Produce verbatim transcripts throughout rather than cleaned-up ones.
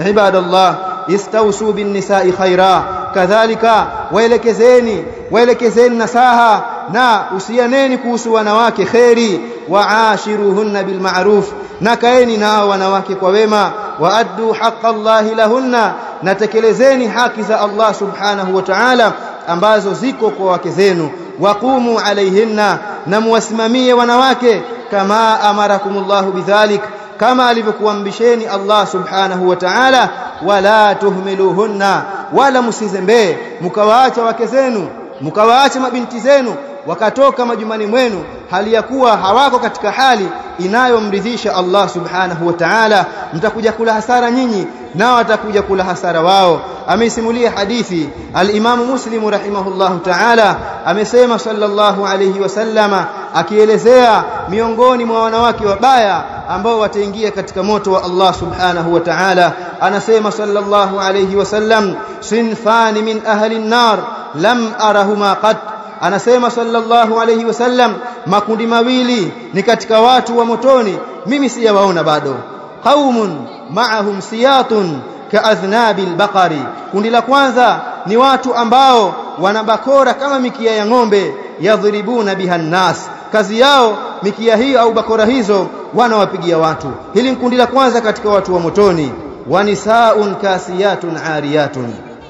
Ibadallah, istawsu bin nisa'i khaira, kadhalika waelekezeni waelekezeni nasaha na usianeni kuhusu wanawake khairi, waashiruhunna bil ma'ruf, na kaeni nao wanawake kwa wema, waaddu haqqallahi lahunna, natekelezeni haki za Allah subhanahu wa ta'ala ambazo ziko kwa wake zenu, waqumu alaihinna, na muwasimamie wanawake, kama amarakumullahu bidhalik, kama alivyokuamrisheni Allah subhanahu wa ta'ala, wala tuhmiluhunna, wala musizembe mkawaacha wake zenu, mkawaacha mabinti zenu wakatoka majumbani mwenu hali ya kuwa hawako katika hali inayomridhisha Allah subhanahu wa ta'ala. Mtakuja kula hasara nyinyi na watakuja kula hasara wao. Ameisimulia hadithi al-Imam Muslim rahimahullahu ta'ala, amesema sallallahu alayhi wasallama, akielezea miongoni mwa wanawake wabaya ambao wataingia katika moto wa Allah subhanahu wa ta'ala, anasema sallallahu alayhi wasallam, sinfani min ahli an-nar lam arahuma qat, anasema sallallahu alayhi wasallam, makundi mawili ni katika watu wa motoni mimi sijawaona bado. Qaumun ma'ahum siyatun ka'adhnabil baqari, kundi la kwanza ni watu ambao wana bakora kama mikia ya ng'ombe, yadhribuna biha nas, kazi yao mikia hiyo au bakora hizo wanawapigia watu. Hili ni kundi la kwanza katika watu wa motoni. Wanisaun kasiyatun ariyatun,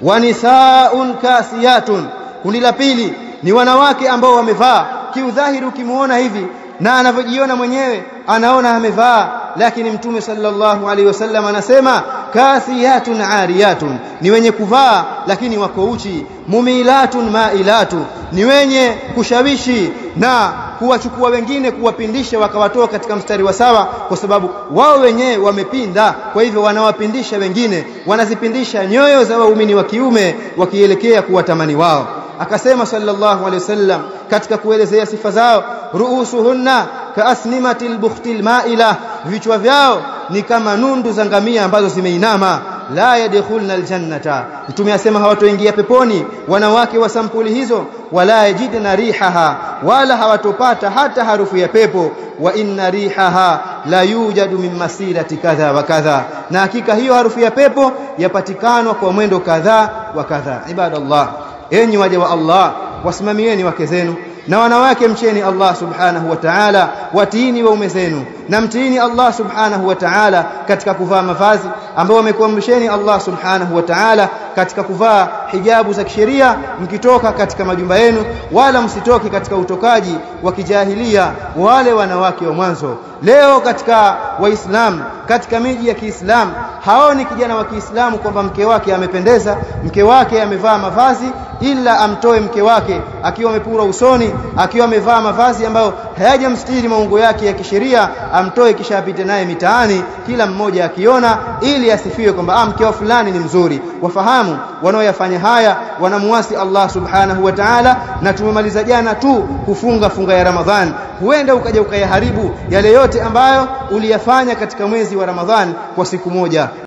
wanisaun kasiyatun, kundi la pili ni wanawake ambao wamevaa kiudhahiri, ukimuona hivi na anavyojiona mwenyewe anaona amevaa, lakini Mtume sallallahu alaihi wasallam anasema kasiyatun ariyatun, ni wenye kuvaa lakini wako uchi. Mumilatun mailatu, ni wenye kushawishi na kuwachukua wengine kuwapindisha wakawatoa katika mstari wa sawa, kwa sababu wao wenyewe wamepinda, kwa hivyo wanawapindisha wengine, wanazipindisha nyoyo za waumini wa kiume wakielekea kuwatamani wao. Akasema sallallahu alaihi wasallam katika kuelezea sifa zao, ruusuhunna kaasnimatil bukhtil maila, vichwa vyao ni kama nundu za ngamia ambazo zimeinama. La yadkhulna aljannata, Mtume asema hawatoingia peponi wanawake wa sampuli hizo. Wala yajidna rihaha, wala hawatopata hata harufu ya pepo. Wa inna rihaha la yujadu min masirati kadha wa kadha, na hakika hiyo harufu ya pepo yapatikana kwa mwendo kadha wa kadha. Ibadallah, enyi waja wa Allah, wasimamieni wake zenu na wanawake, mcheni Allah subhanahu wa ta'ala, watiini waume zenu na mtiini Allah subhanahu wa ta'ala katika kuvaa mavazi ambao wamekuamrisheni Allah subhanahu wa ta'ala, katika kuvaa hijabu za kisheria mkitoka katika majumba yenu, wala msitoke katika utokaji wa kijahilia wale wanawake wa mwanzo. Leo katika Waislamu, katika miji ya Kiislamu, haoni kijana wa Kiislamu kwamba mke wake amependeza, mke wake amevaa mavazi, ila amtoe mke wake akiwa amepura usoni, akiwa amevaa mavazi ambayo hayajamstiri maungo yake ya kisheria, amtoe kisha apite naye mitaani kila mmoja akiona, ili asifiwe kwamba ah, mke wa fulani ni mzuri. Wafahamu wanaoyafanya haya wanamuasi Allah subhanahu wa ta'ala. Na tumemaliza jana tu kufunga funga ya Ramadhan, huenda ukaja ukayaharibu yale yote ambayo uliyafanya katika mwezi wa Ramadhan kwa siku moja.